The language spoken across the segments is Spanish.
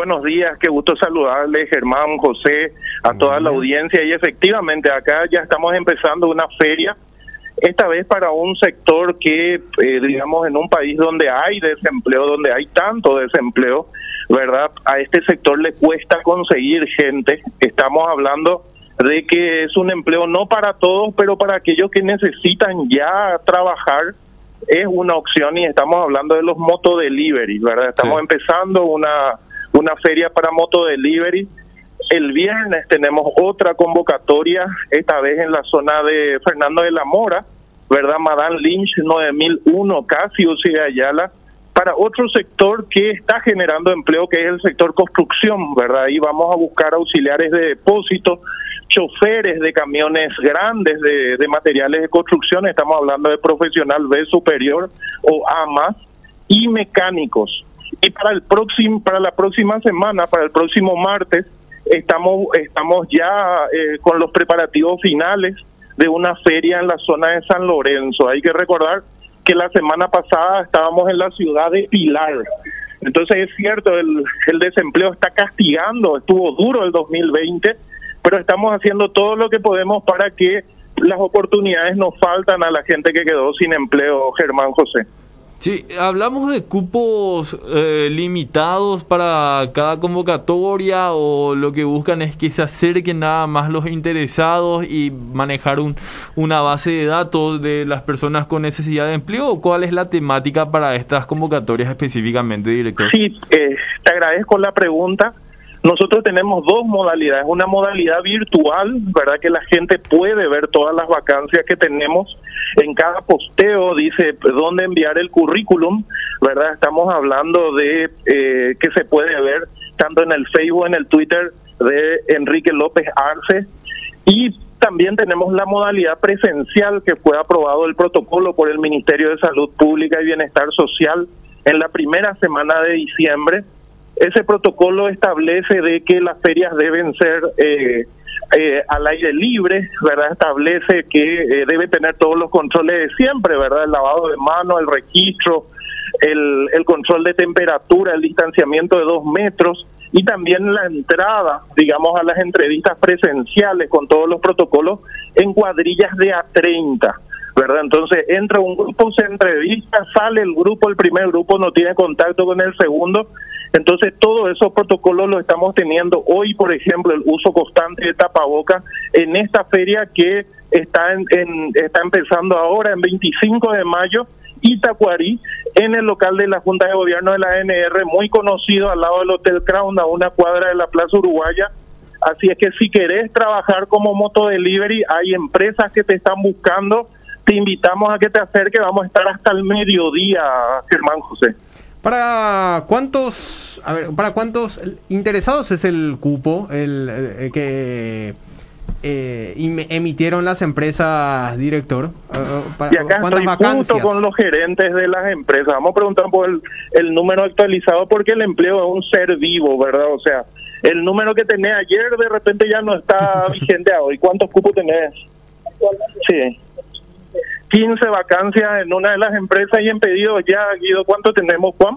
buenos días, qué gusto saludarles, Germán, José, a toda la audiencia. Y efectivamente, acá ya estamos empezando una feria, esta vez para un sector que, digamos, en un país donde hay desempleo, donde hay tanto desempleo, ¿verdad? A este sector le cuesta conseguir gente. Estamos hablando de que es un empleo no para todos, pero para aquellos que necesitan ya trabajar, es una opción, y estamos hablando de los motodelivery, ¿verdad? Estamos empezando una feria para motodelivery. El viernes tenemos otra convocatoria, esta vez en la zona de Fernando de la Mora, ¿verdad? Madame Lynch 9001, casi Uci de Ayala, para otro sector que está generando empleo, que es el sector construcción, ¿verdad? Ahí vamos a buscar auxiliares de depósito, choferes de camiones grandes de materiales de construcción, estamos hablando de profesional B superior o A más, y mecánicos. Y para la próxima semana, para el próximo martes, estamos ya con los preparativos finales de una feria en la zona de San Lorenzo. Hay que recordar que la semana pasada estábamos en la ciudad de Pilar. Entonces es cierto, el desempleo está castigando, estuvo duro el 2020, pero estamos haciendo todo lo que podemos para que las oportunidades no faltan a la gente que quedó sin empleo, Germán, José. Sí, hablamos de cupos limitados para cada convocatoria, o lo que buscan es que se acerquen nada más los interesados y manejar una base de datos de las personas con necesidad de empleo. ¿O cuál es la temática para estas convocatorias específicamente, director? Sí, te agradezco la pregunta. Nosotros tenemos dos modalidades, una modalidad virtual, ¿verdad? Que la gente puede ver todas las vacancias que tenemos. En cada posteo dice dónde enviar el currículum, ¿verdad? Estamos hablando de que se puede ver tanto en el Facebook, en el Twitter de Enrique López Arce. Y también tenemos la modalidad presencial, que fue aprobado el protocolo por el Ministerio de Salud Pública y Bienestar Social en la primera semana de diciembre. Ese protocolo establece de que las ferias deben ser al aire libre, ¿verdad? Establece que debe tener todos los controles de siempre, ¿verdad? El lavado de manos, el registro, el control de temperatura, el distanciamiento de 2 metros, y también la entrada, digamos, a las entrevistas presenciales con todos los protocolos en cuadrillas de A30, ¿verdad? Entonces entra un grupo, se entrevista, sale el grupo, el primer grupo no tiene contacto con el segundo. Entonces todos esos protocolos los estamos teniendo hoy. Por ejemplo, el uso constante de tapabocas en esta feria que está empezando ahora en 25 de mayo, Itacuarí, en el local de la Junta de Gobierno de la ANR, muy conocido, al lado del Hotel Crown, a una cuadra de la Plaza Uruguaya. Así es que si querés trabajar como motodelivery, hay empresas que te están buscando, te invitamos a que te acerques. Vamos a estar hasta el mediodía, Germán, José. ¿Para cuántos interesados es el cupo que emitieron las empresas, director? Y acá estoy junto con los gerentes de las empresas. Vamos a preguntar por el número actualizado, porque el empleo es un ser vivo, ¿verdad? O sea, el número que tenés ayer de repente ya no está vigente a hoy. ¿Cuántos cupos tenés? Sí. 15 vacancias en una de las empresas y en pedidos ya, Guido, ¿cuánto tenemos, Juan?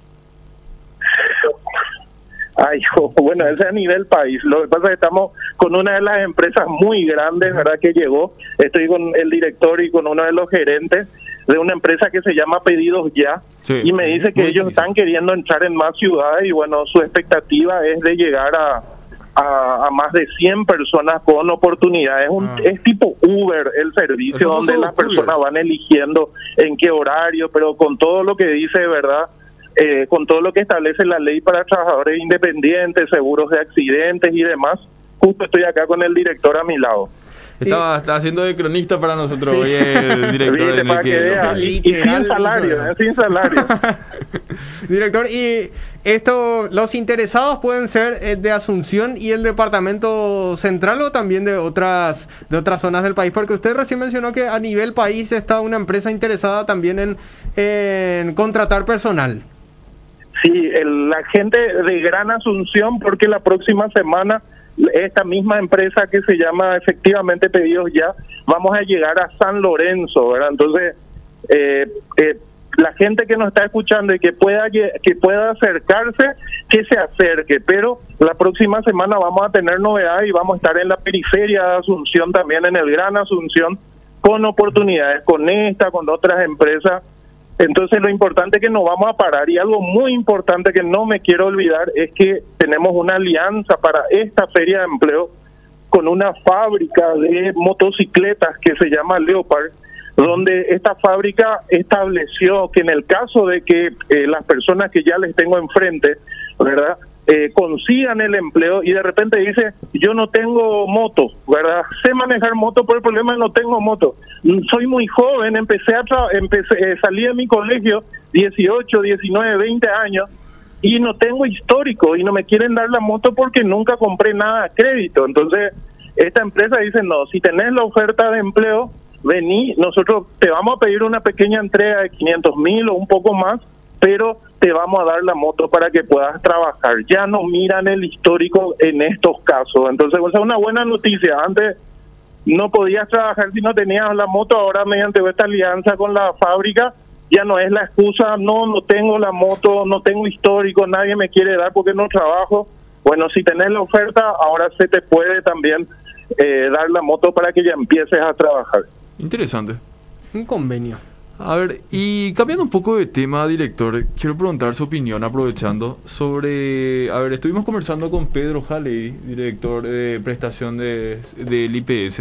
Ay, bueno, ese es a nivel país. Lo que pasa es que estamos con una de las empresas muy grandes, ¿verdad? Que llegó. Estoy con el director y con uno de los gerentes de una empresa que se llama Pedidos Ya, sí, y me dice que ellos están queriendo entrar en más ciudades, y bueno, su expectativa es de llegar a más de 100 personas con oportunidades. Es tipo Uber el servicio, donde las personas van eligiendo en qué horario, pero con todo lo que dice, ¿verdad? Con todo lo que establece la ley para trabajadores independientes, seguros de accidentes y demás. Justo estoy acá con el director a mi lado. Está haciendo de cronista para nosotros hoy, el director. Para que vea, y sin salario, sin salario. Director, y los interesados pueden ser de Asunción y el departamento central, o también de otras zonas del país, porque usted recién mencionó que a nivel país está una empresa interesada también en contratar personal. Sí, la gente de Gran Asunción, porque la próxima semana esta misma empresa que se llama efectivamente Pedidos Ya, vamos a llegar a San Lorenzo, ¿verdad? Entonces, la gente que nos está escuchando y que pueda acercarse, que se acerque. Pero la próxima semana vamos a tener novedades y vamos a estar en la periferia de Asunción, también en el Gran Asunción, con oportunidades, con con otras empresas. Entonces lo importante es que no vamos a parar, y algo muy importante que no me quiero olvidar es que tenemos una alianza para esta feria de empleo con una fábrica de motocicletas que se llama Leopard, donde esta fábrica estableció que en el caso de que las personas que ya les tengo enfrente, ¿verdad?, consigan el empleo y de repente dice, yo no tengo moto, ¿verdad? Sé manejar moto, pero el problema es no tengo moto. Soy muy joven, salí de mi colegio 18, 19, 20 años y no tengo histórico y no me quieren dar la moto porque nunca compré nada a crédito. Entonces, esta empresa dice, no, si tenés la oferta de empleo, vení, nosotros te vamos a pedir una pequeña entrega de 500,000 o un poco más, pero te vamos a dar la moto para que puedas trabajar. Ya no miran el histórico en estos casos. Entonces, o sea, una buena noticia. Antes no podías trabajar si no tenías la moto, ahora mediante esta alianza con la fábrica, ya no es la excusa, no tengo la moto, no tengo histórico, nadie me quiere dar porque no trabajo. Bueno, si tenés la oferta, ahora se te puede también dar la moto para que ya empieces a trabajar. Interesante. Un convenio. A ver, y cambiando un poco de tema, director, quiero preguntar su opinión, aprovechando, sobre... A ver, estuvimos conversando con Pedro Jaley, director de prestación del IPS,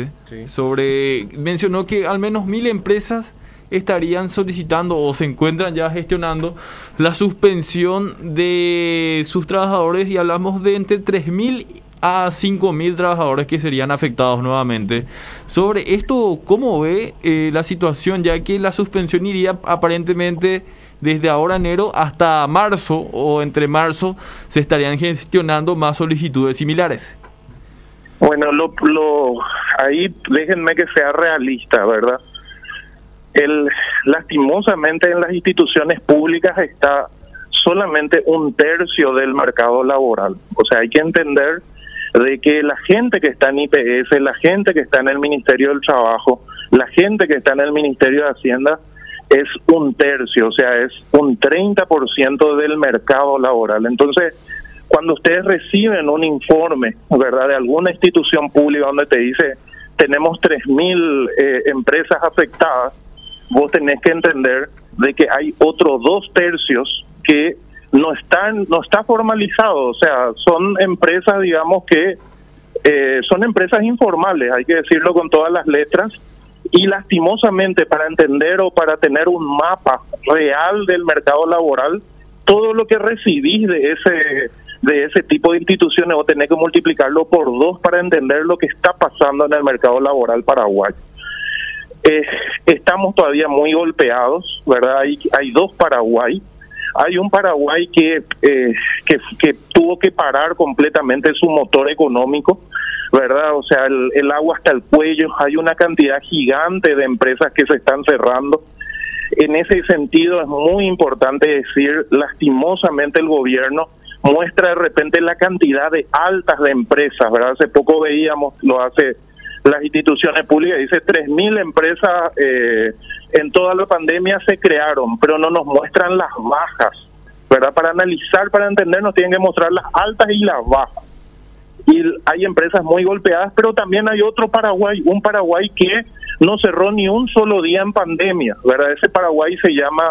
sí. Mencionó que al menos 1.000 empresas estarían solicitando o se encuentran ya gestionando la suspensión de sus trabajadores, y hablamos de entre 3.000 a 5.000 trabajadores que serían afectados nuevamente. Sobre esto, ¿cómo ve la situación? Ya que la suspensión iría aparentemente desde ahora enero hasta marzo, o entre marzo se estarían gestionando más solicitudes similares. Bueno, ahí déjenme que sea realista, ¿verdad? Lastimosamente en las instituciones públicas está solamente 1/3 del mercado laboral. O sea, hay que entender de que la gente que está en IPS, la gente que está en el Ministerio del Trabajo, la gente que está en el Ministerio de Hacienda, es 1/3, o sea, es un 30% del mercado laboral. Entonces, cuando ustedes reciben un informe, ¿verdad?, de alguna institución pública donde te dice, tenemos 3.000 empresas afectadas, vos tenés que entender de que hay otros 2/3 que no está formalizado. O sea, son empresas, digamos que son empresas informales, hay que decirlo con todas las letras, y lastimosamente para entender o para tener un mapa real del mercado laboral, todo lo que recibís de ese tipo de instituciones vos tenés que multiplicarlo por 2 para entender lo que está pasando en el mercado laboral paraguayo. Estamos todavía muy golpeados, ¿verdad? Hay 2 Paraguay. Hay un Paraguay que tuvo que parar completamente su motor económico, ¿verdad? O sea, el agua hasta el cuello. Hay una cantidad gigante de empresas que se están cerrando. En ese sentido es muy importante decir, lastimosamente el gobierno muestra de repente la cantidad de altas de empresas, ¿verdad? Hace poco veíamos, lo hace las instituciones públicas, dice 3.000 empresas en toda la pandemia se crearon, pero no nos muestran las bajas, ¿verdad? Para analizar, para entender, nos tienen que mostrar las altas y las bajas. Y hay empresas muy golpeadas, pero también hay otro Paraguay, un Paraguay que no cerró ni un solo día en pandemia, ¿verdad? Ese Paraguay se llama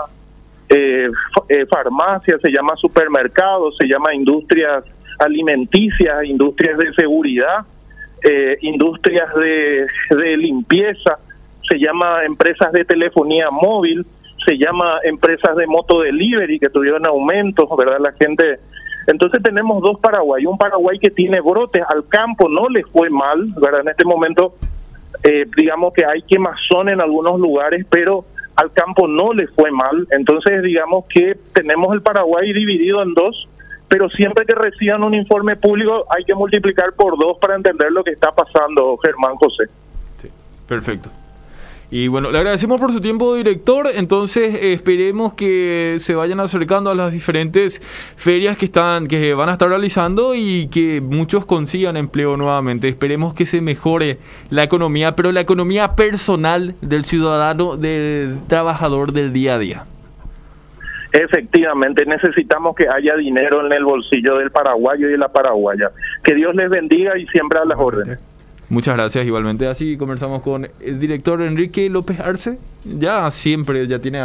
farmacia, se llama supermercados, se llama industrias alimenticias, industrias de seguridad, industrias de limpieza, se llama empresas de telefonía móvil, se llama empresas de motodelivery que tuvieron aumentos, ¿verdad? La gente... Entonces tenemos 2 Paraguay, un Paraguay que tiene brotes, al campo no le fue mal, ¿verdad? En este momento digamos que hay quemazón en algunos lugares, pero al campo no le fue mal. Entonces digamos que tenemos el Paraguay dividido en 2, pero siempre que reciban un informe público hay que multiplicar por 2 para entender lo que está pasando, Germán José. Sí, perfecto. Y bueno, le agradecemos por su tiempo, director. Entonces esperemos que se vayan acercando a las diferentes ferias que van a estar realizando y que muchos consigan empleo nuevamente. Esperemos que se mejore la economía, pero la economía personal del ciudadano, del trabajador del día a día. Efectivamente, necesitamos que haya dinero en el bolsillo del paraguayo y de la paraguaya. Que Dios les bendiga y siempre a las órdenes. Muchas gracias, igualmente. Así conversamos con el director Enrique López Arce. Ya siempre, ya tiene